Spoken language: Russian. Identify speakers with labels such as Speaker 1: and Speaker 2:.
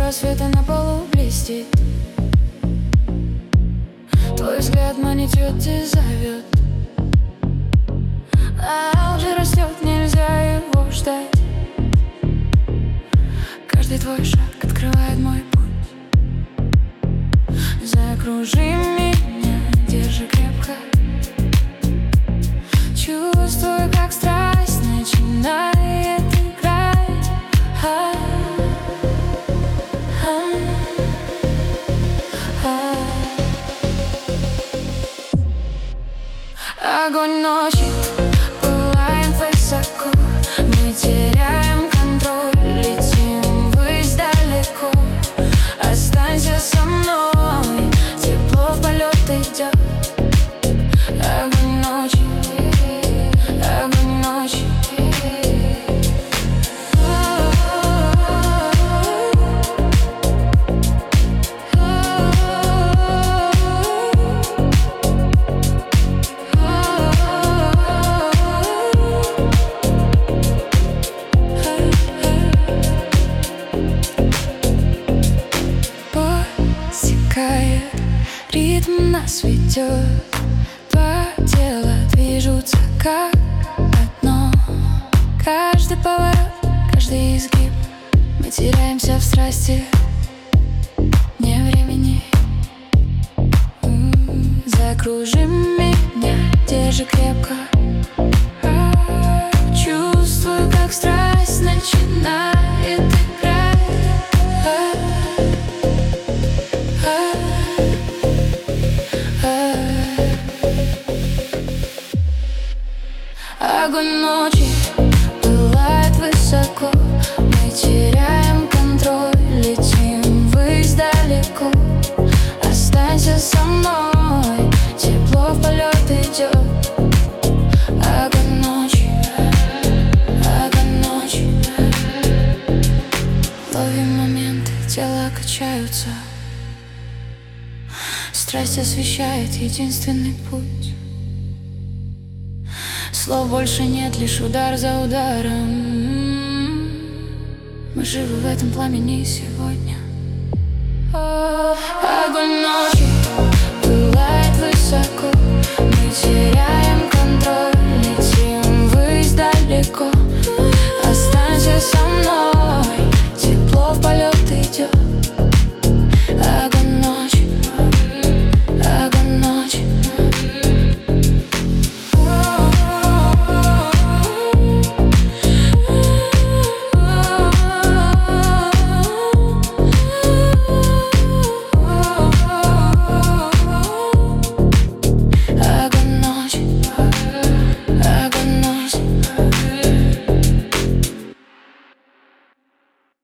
Speaker 1: рассвета на полу блестит. Твой взгляд манит и зовет, а уже растет, нельзя его ждать. Каждый твой шаг открывает мой путь. Закружи меня, держи крепко. Чувствую, как страсть начинает играть. Огонь ночи пылает высоко. Мы теряем контроль, летим ввысь далеко. Останься со мной, тепло в полет идет. Огонь ночи, огонь ночи. Ритм нас ведет, два тела движутся как одно. Каждый поворот, каждый изгиб, мы теряемся в страсти, вне времени. Закружи меня, держи крепко. Чувствую, как страсть начинает играть. Огонь ночи пылает высоко. Мы теряем контроль, летим ввысь далеко. Останься со мной, тепло в полет идет. Огонь ночи, огонь ночи. Ловим моменты, тела качаются. Страсть освещает единственный путь. Слов больше нет, лишь удар за ударом. Мы живы в этом пламени сегодня. Огонь ночи пылает высоко. Мы теряем контроль, летим ввысь далеко.